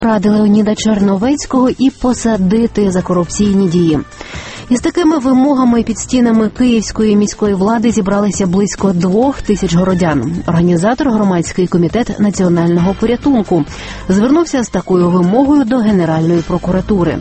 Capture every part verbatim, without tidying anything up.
Ради Леоніда Черновецького і посадити за корупційні дії. Із такими вимогами під стінами Київської міської влади зібралися близько двох тисяч городян. Організатор громадський комітет національного порятунку звернувся з такою вимогою до Генеральної прокуратури.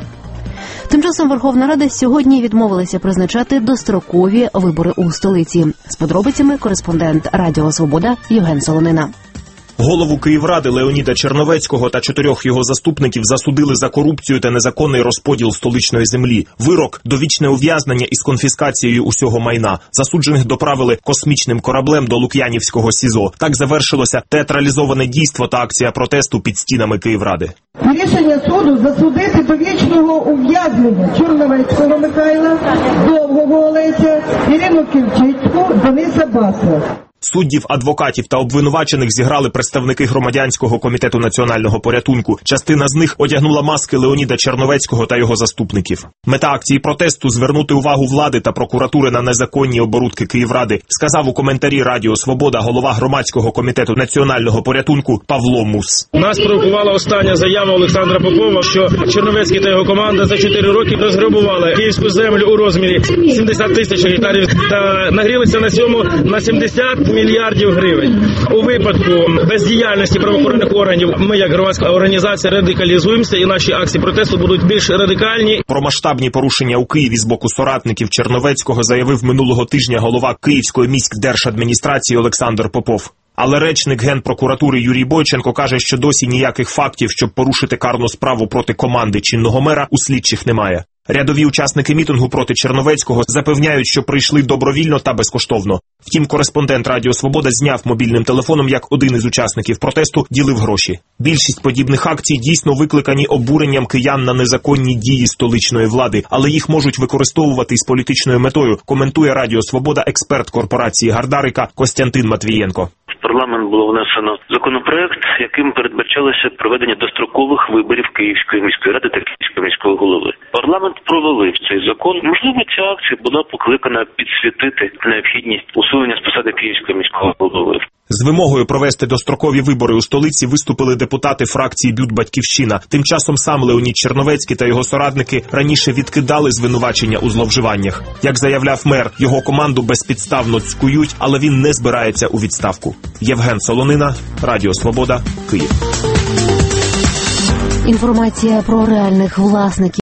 Тим часом Верховна Рада сьогодні відмовилася призначати дострокові вибори у столиці. З подробицями кореспондент Радіо Свобода Євген Солонина. Голову Київради Леоніда Черновецького та чотирьох його заступників засудили за корупцію та незаконний розподіл столичної землі. Вирок – довічне ув'язнення із конфіскацією усього майна. Засуджених доправили космічним кораблем до Лук'янівського СІЗО. Так завершилося театралізоване дійство та акція протесту під стінами Київради. Рішення суду засудити до вічного ув'язнення Черновецького Михайла, Довгого Олеся, Ірину Ківчицьку, Дениса Баса. Суддів, адвокатів та обвинувачених зіграли представники Громадянського комітету національного порятунку. Частина з них одягнула маски Леоніда Черновецького та його заступників. Мета акції протесту – звернути увагу влади та прокуратури на незаконні оборудки Київради, сказав у коментарі Радіо Свобода голова Громадського комітету національного порятунку Павло Мус. Нас провокувала остання заява Олександра Попова, що Черновецький та його команда за чотири роки розграбували київську землю у розмірі сімдесят тисяч гектарів та нагрілися на цьому на сімдесят мільярдів гривень. У випадку бездіяльності правоохоронних органів ми, як громадська організація, радикалізуємося і наші акції протесту будуть більш радикальні. Про масштабні порушення у Києві з боку соратників Черновецького заявив минулого тижня голова Київської міськдержадміністрації Олександр Попов. Але речник Генпрокуратури Юрій Бойченко каже, що досі ніяких фактів, щоб порушити карну справу проти команди чинного мера, у слідчих немає. Рядові учасники мітингу проти Черновецького запевняють, що прийшли добровільно та безкоштовно. Втім, кореспондент Радіо Свобода зняв мобільним телефоном, як один із учасників протесту ділив гроші. Більшість подібних акцій дійсно викликані обуренням киян на незаконні дії столичної влади, але їх можуть використовувати із політичною метою, коментує Радіо Свобода експерт корпорації Гардарика Костянтин Матвієнко. В парламент було внесено законопроект, яким передбачалося проведення дострокових виборів Київської міської ради та Київського міського голови. Парламент провалив цей закон. Можливо, ця акція була покликана підсвітити необхідність усунення з посади Київського міського голови. З вимогою провести дострокові вибори у столиці виступили депутати фракції «Бют Батьківщина». Тим часом сам Леонід Черновецький та його соратники раніше відкидали звинувачення у зловживаннях. Як заявляв мер, його команду безпідставно цькують, але він не збирається у відставку. Євген Солонина, Радіо Свобода, Київ. Інформація про реальних власників